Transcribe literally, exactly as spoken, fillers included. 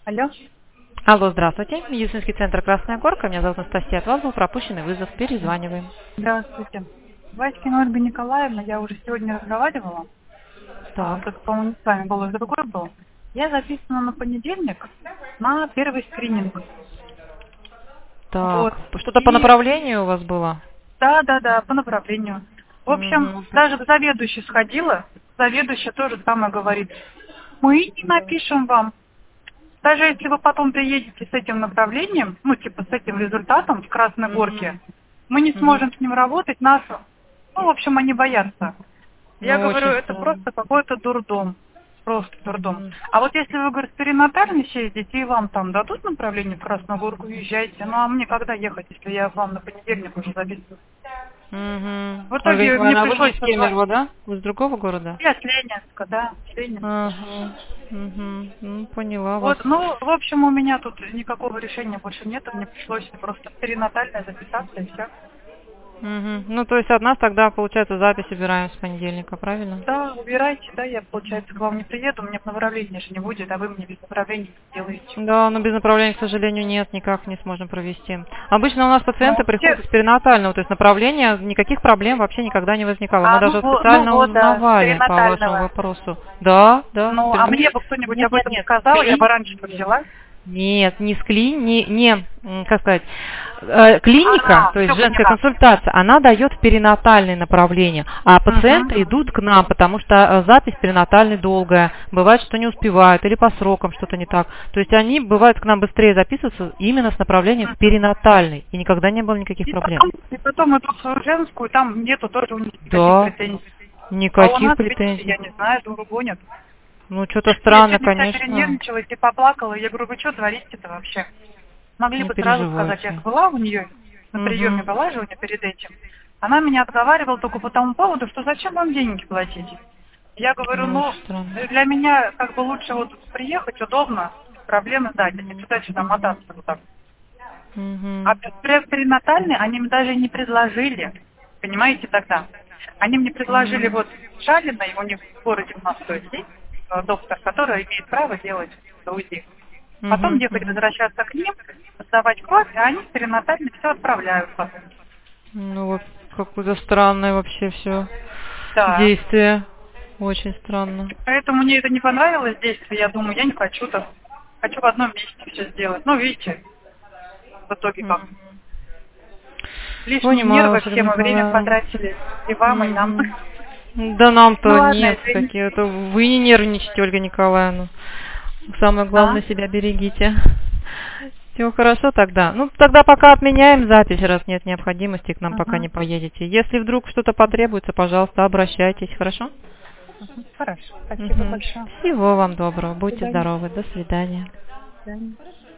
Алло. Алло, здравствуйте. Медицинский центр «Красная Горка». Меня зовут Анастасия. От вас был пропущенный вызов. Перезваниваем. Здравствуйте. Васькина Ольга Николаевна, я уже сегодня разговаривала. А, Так, только, по-моему, с вами голос другой был. Я записана на понедельник на первый скрининг. Вот. так. Что-то по И направлению у вас было? да, да, да, по направлению. В общем, Угу. даже к заведующей сходила. Заведующая тоже самое говорит. Мы не напишем вам. Даже если вы потом приедете с этим направлением, ну, типа с этим результатом в Красной Горке, мы не Угу. сможем с ним работать, нас, ну, в общем, они боятся. Я Ну, говорю, очень это странно. просто какой-то дурдом. Просто дурдом. Мгм. А вот если вы, говорит, перинатально съездите, и вам там дадут направление в Красную Горку, езжайте. Ну, а мне когда ехать, если я вам на понедельник уже записываю? Угу. В Ольга итоге мне Николаевна, а вы не пришлось из позвонить. Кемерово, да? Вы с другого города? Я с Ленинска, да, с Ленинска. Ага. Угу. Ну, поняла вас. Вот, ну, в общем, у меня тут никакого решения больше нет, мне пришлось просто перинатально записаться и все. Угу. Ну, то есть от нас тогда, получается, запись убираем с понедельника, правильно? Да, убирайте, да, я, получается, к вам не приеду, у меня направления же не будет, а вы мне без направлений сделаете. Да, но без направления, к сожалению, нет, никак не сможем провести. Обычно у нас пациенты Ну, приходят те- с перинатального, то есть направления, никаких проблем вообще никогда не возникало. Мы а, ну, даже во- ну специально вот, да, с узнавали по вашему перинатального. вопросу. Да, да. Ну, а Перин- мне бы кто-нибудь Нет, об нет, этом нет. сказал, я Кли- бы раньше бы взяла. Нет, не с кли, не, не, м, как сказать, э, клиника, А, то есть все женская поняла. консультация, она дает перинатальные направления, а пациенты Угу. идут к нам, потому что э, запись перинатальной долгая, бывает, что не успевают, или по срокам что-то не так. То есть они, бывает, к нам быстрее записываются именно с направлением в перинатальный, и никогда не было никаких И проблем. потом, и потом идут в свою женскую, там нету тоже у них никаких Да, претензий. А у никаких нас, видите, претензий. я не знаю, дуру гонят. Ну, что-то Я странно, сегодня вся конечно, перенервничалась и поплакала. Я говорю, вы что творите-то вообще? Могли не бы сразу сказать, я переживайте. была у нее, на приеме Угу. была же у нее перед этим. Она меня отговаривала только по тому поводу, что зачем вам деньги платить. Я говорю, Ну, ну, очень странно. для меня как бы лучше вот приехать, удобно, проблемы дать, а не туда-сюда мотаться вот так. А Угу. при- перинатальный они мне даже не предложили, понимаете, тогда. Они мне предложили вот Шалиной, у них в городе у нас то есть, есть э, доктор, который имеет право делать УЗИ. Потом Угу. ехать, возвращаться к ним, сдавать кровь, и они перинатально все отправляют потом. Ну вот какое-то странное вообще все Да. действие. Очень странно. Поэтому мне это не понравилось действие, я думаю, я не хочу так. Хочу в одном месте все сделать. Ну, видите, в итоге как. Мгм. Лишние Понимаю нервы, вас, Ольга все мы время Николаевна. потратили и вам, и нам. Мгм. Да Ну нам-то ладно, нет, извините. какие это вы не нервничайте, Ольга Николаевна. Самое А? главное, себя берегите. Все хорошо тогда. Ну, тогда пока отменяем запись, раз нет необходимости, к нам пока Угу. не поедете. Если вдруг что-то потребуется, пожалуйста, обращайтесь, хорошо? Хорошо, спасибо Мгм. большое. Всего вам доброго. До Будьте свидания. здоровы. До свидания. До свидания.